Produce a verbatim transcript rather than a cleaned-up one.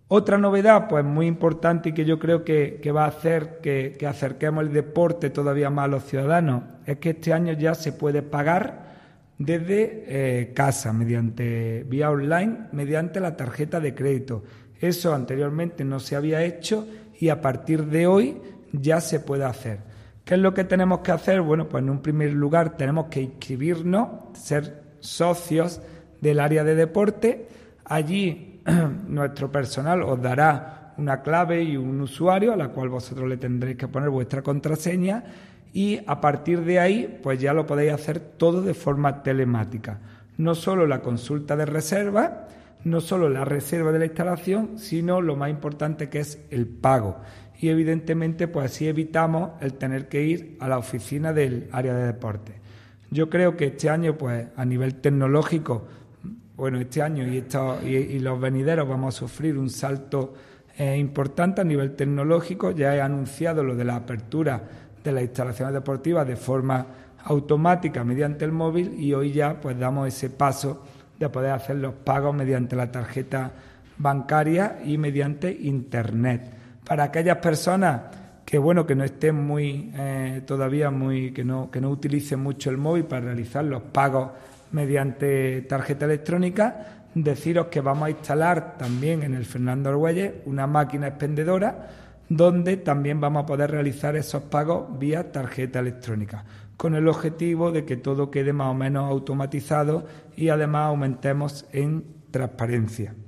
Otra novedad, pues muy importante y que yo creo que, que va a hacer que, que acerquemos el deporte todavía más a los ciudadanos, es que este año ya se puede pagar desde eh, casa, mediante vía online, mediante la tarjeta de crédito. Eso anteriormente no se había hecho y a partir de hoy ya se puede hacer. ¿Qué es lo que tenemos que hacer? Bueno, pues en un primer lugar tenemos que inscribirnos, ser socios del área de deporte. Allí nuestro personal os dará una clave y un usuario a la cual vosotros le tendréis que poner vuestra contraseña y a partir de ahí pues ya lo podéis hacer todo de forma telemática. No solo la consulta de reserva, no solo la reserva de la instalación, sino lo más importante que es el pago. Y evidentemente pues así evitamos el tener que ir a la oficina del área de deporte. Yo creo que este año pues a nivel tecnológico, bueno, este año y, esto, y, y los venideros vamos a sufrir un salto eh, importante a nivel tecnológico. Ya he anunciado lo de la apertura de las instalaciones deportivas de forma automática mediante el móvil y hoy ya pues damos ese paso de poder hacer los pagos mediante la tarjeta bancaria y mediante internet. Para aquellas personas que bueno que no estén muy eh, todavía muy que no que no utilicen mucho el móvil para realizar los pagos mediante tarjeta electrónica, deciros que vamos a instalar también en el Fernando Argüelles una máquina expendedora donde también vamos a poder realizar esos pagos vía tarjeta electrónica, con el objetivo de que todo quede más o menos automatizado y además aumentemos en transparencia.